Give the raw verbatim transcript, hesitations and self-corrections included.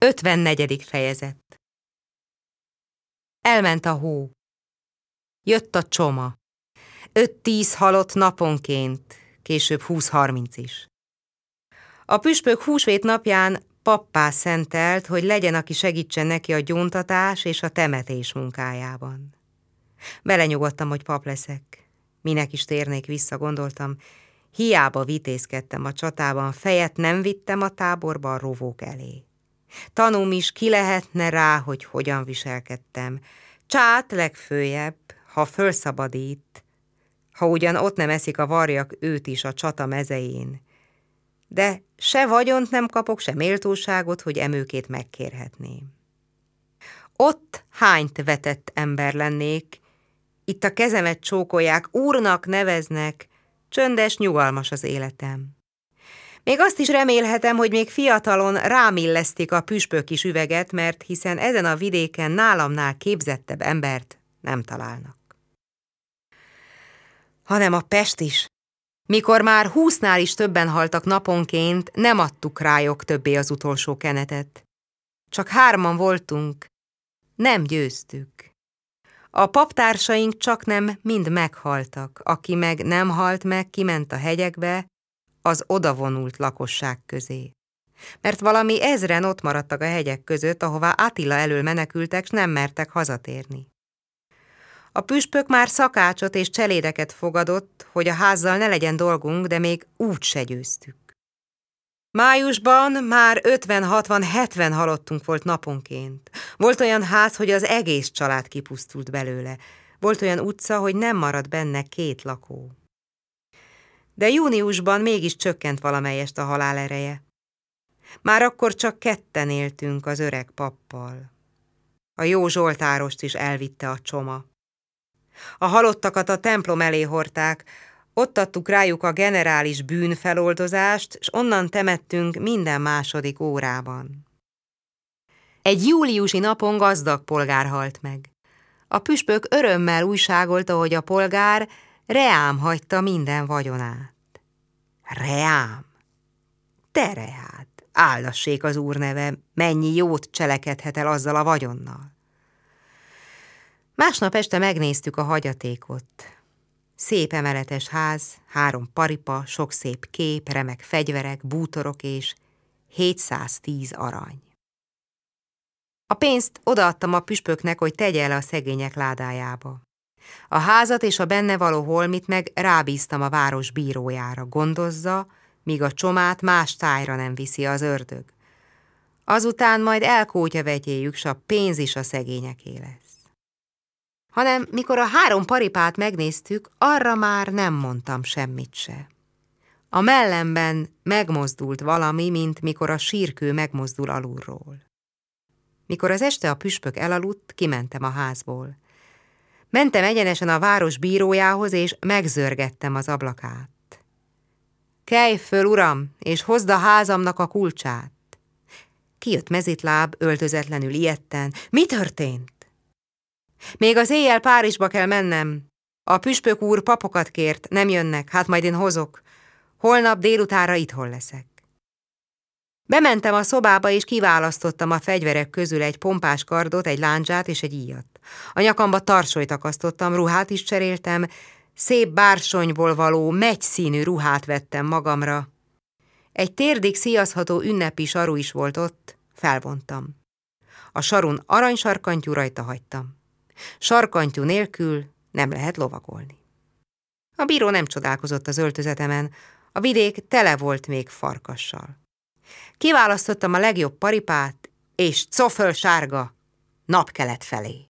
ötvennegyedik fejezet. Elment a hó. Jött a csoma. Öt-tíz halott naponként, később húsz-harminc is. A püspök húsvét napján pappá szentelt, hogy legyen, aki segítsen neki a gyóntatás és a temetés munkájában. Belenyugodtam, hogy pap leszek. Minek is térnék vissza, gondoltam. Hiába vitézkedtem a csatában, fejet nem vittem a táborba a rovók elé. Tanúm is ki lehetne rá, hogy hogyan viselkedtem. Csát legfőjebb, ha fölszabadít, ha ugyan ott nem eszik a varjak őt is a csata mezején. De se vagyont nem kapok, se méltóságot, hogy emőkét megkérhetném. Ott hányt vetett ember lennék, itt a kezemet csókolják, úrnak neveznek, csöndes, nyugalmas az életem. Még azt is remélhetem, hogy még fiatalon rám illesztik a püspök is üveget, mert hiszen ezen a vidéken nálamnál képzettebb embert nem találnak. Hanem a Pest is. Mikor már húsznál is többen haltak naponként, nem adtuk rájuk többé az utolsó kenetet. Csak hárman voltunk, nem győztük. A paptársaink csaknem mind meghaltak, aki meg nem halt meg, kiment a hegyekbe, az odavonult lakosság közé. Mert valami ezren ott maradtak a hegyek között, ahová Attila elől menekültek, s nem mertek hazatérni. A püspök már szakácsot és cselédeket fogadott, hogy a házzal ne legyen dolgunk, de még úgy se győztük. Májusban már ötven-hatvan-hetven halottunk volt naponként. Volt olyan ház, hogy az egész család kipusztult belőle. Volt olyan utca, hogy nem maradt benne két lakó. De júniusban mégis csökkent valamelyest a halál ereje. Már akkor csak ketten éltünk az öreg pappal. A jó zsoltárost is elvitte a csoma. A halottakat a templom elé hordták, ott adtuk rájuk a generális bűnfeloldozást, s onnan temettünk minden második órában. Egy júliusi napon gazdag polgár halt meg. A püspök örömmel újságolta, hogy a polgár reám hagyta minden vagyonát. Reám? Te reát, állassék az úr neve, mennyi jót cselekedhet el azzal a vagyonnal. Másnap este megnéztük a hagyatékot. Szép emeletes ház, három paripa, sok szép kép, remek fegyverek, bútorok és hétszáztíz arany. A pénzt odaadtam a püspöknek, hogy tegye el a szegények ládájába. A házat és a benne való holmit meg rábíztam a város bírójára, gondozza, míg a csomát más tájra nem viszi az ördög. Azután majd elkótya vegyéjük, s a pénz is a szegényeké lesz. Hanem mikor a három paripát megnéztük, arra már nem mondtam semmit se. A mellemben megmozdult valami, mint mikor a sírkő megmozdul alulról. Mikor az este a püspök elaludt, kimentem a házból. Mentem egyenesen a város bírójához, és megzörgettem az ablakát. Kelj föl, uram, és hozd a házamnak a kulcsát. Kijött mezitláb, öltözetlenül ijedten. Mi történt? Még az éjjel Párizsba kell mennem. A püspök úr papokat kért, nem jönnek, hát majd én hozok. Holnap délutára itthon leszek. Bementem a szobába, és kiválasztottam a fegyverek közül egy pompás kardot, egy lándzsát és egy íjat. A nyakamba tarsolyt akasztottam, ruhát is cseréltem, szép bársonyból való megyszínű ruhát vettem magamra. Egy térdig szíjazható ünnepi saru is volt ott, felvontam. A sarun aranysarkantyú rajta hagytam. Sarkantyú nélkül nem lehet lovagolni. A bíró nem csodálkozott az öltözetemen, a vidék tele volt még farkassal. Kiválasztottam a legjobb paripát, és coföl sárga, napkelet felé.